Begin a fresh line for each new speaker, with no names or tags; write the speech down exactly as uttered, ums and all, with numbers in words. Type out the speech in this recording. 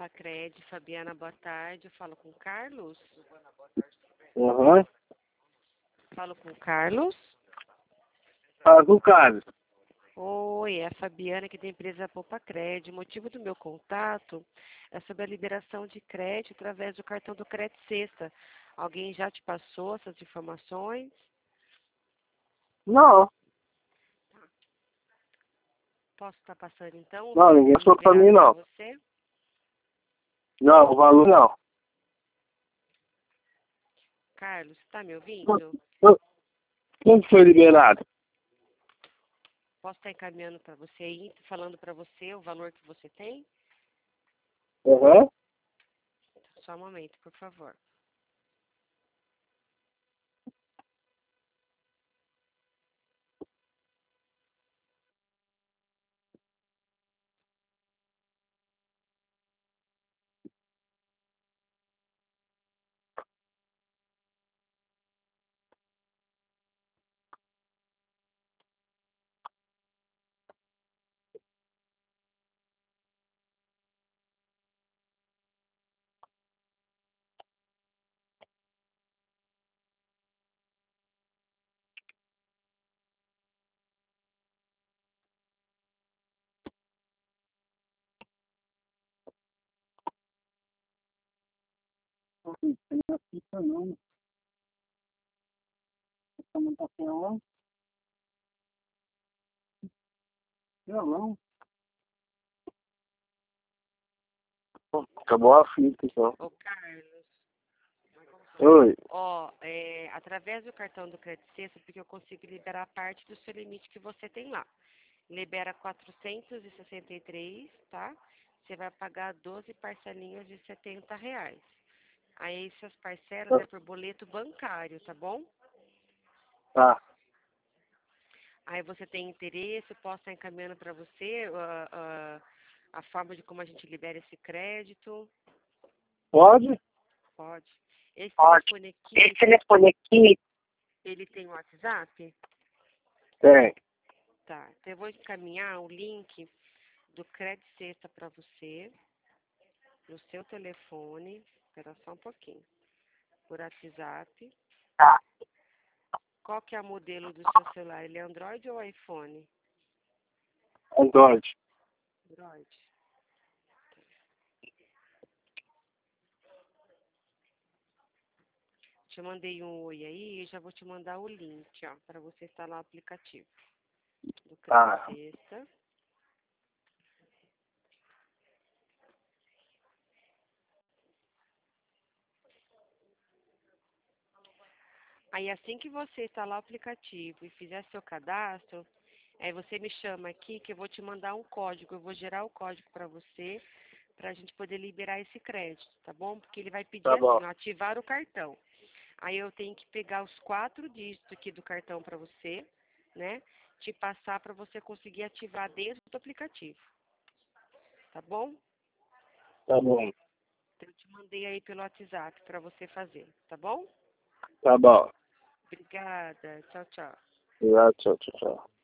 Pacred, Fabiana, boa tarde. Eu falo com o Carlos?
Aham.
Falo com o Carlos?
Fala com o Carlos.
Oi, é a Fabiana aqui da empresa Popacred. O motivo do meu contato é sobre a liberação de crédito através do cartão do Crédito Sexta. Alguém já te passou essas informações?
Não,
Posso estar passando então? O
não,
valor
ninguém
foi
passou pra mim,
liberado
não.
para você?
Não, o valor não.
Carlos, está me ouvindo?
Quando foi liberado?
Posso estar encaminhando para você aí, falando para você o valor que você tem?
Aham.
Só um momento, por favor.
Não tem fita, não. Essa não tá sem aula. Violão. Acabou a fita, então.
Ô, Carlos.
Oi.
Ó, é, através do cartão do Crédito Sexta, porque eu consigo liberar parte do seu limite que você tem lá. Libera quatrocentos e sessenta e três, tá? Você vai pagar doze parcelinhas de setenta reais. Aí essas parcelas é por boleto bancário, tá bom?
Tá.
Aí você tem interesse, eu posso estar encaminhando para você ah, ah, a forma de como a gente libera esse crédito.
Pode?
Pode. Esse
Pode.
telefone aqui,
Esse telefone aqui
ele tem WhatsApp?
tem.
Tá. Então eu vou encaminhar o link do Crédito Sexta para você, no seu telefone. Espera só um pouquinho. Por WhatsApp.
Tá.
Qual que é o modelo do seu celular? Ele é Android ou iPhone?
Android.
Android. Te mandei um oi aí e já vou te mandar o link, ó, para você instalar o aplicativo do
Tá.
Crédito Sexta. Aí assim que você instalar o aplicativo e fizer seu cadastro, aí você me chama aqui que eu vou te mandar um código. Eu vou gerar o código para você, para a gente poder liberar esse crédito, tá bom? Porque ele vai pedir
Tá bom.
assim, ó, ativar o cartão. Aí eu tenho que pegar os quatro dígitos aqui do cartão para você, né? Te passar para você conseguir ativar dentro do aplicativo, tá bom?
Tá bom.
Eu te mandei aí pelo WhatsApp para você fazer, tá bom?
Tá bom.
Obrigada. Tchau, tchau.
Tchau, tchau, tchau.